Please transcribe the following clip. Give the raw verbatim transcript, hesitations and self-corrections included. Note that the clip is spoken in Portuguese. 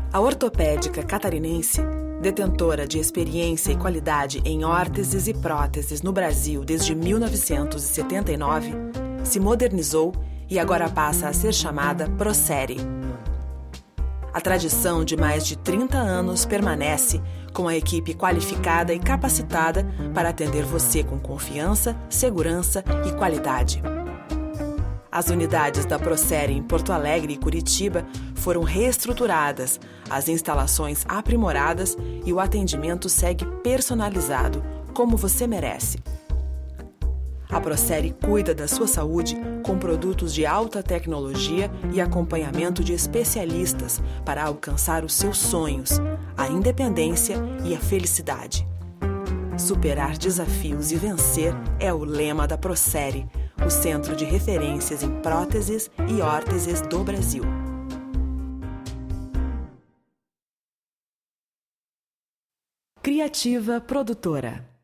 A ortopédica catarinense, detentora de experiência e qualidade em órteses e próteses no Brasil desde mil novecentos e setenta e nove, se modernizou e agora passa a ser chamada Procere. A tradição de mais de trinta anos permanece com a equipe qualificada e capacitada para atender você com confiança, segurança e qualidade. As unidades da Procere em Porto Alegre e Curitiba foram reestruturadas, as instalações aprimoradas e o atendimento segue personalizado, como você merece. A Procere cuida da sua saúde com produtos de alta tecnologia e acompanhamento de especialistas para alcançar os seus sonhos, a independência e a felicidade. Superar desafios e vencer é o lema da Procere, o centro de referências em próteses e órteses do Brasil. Criativa Produtora.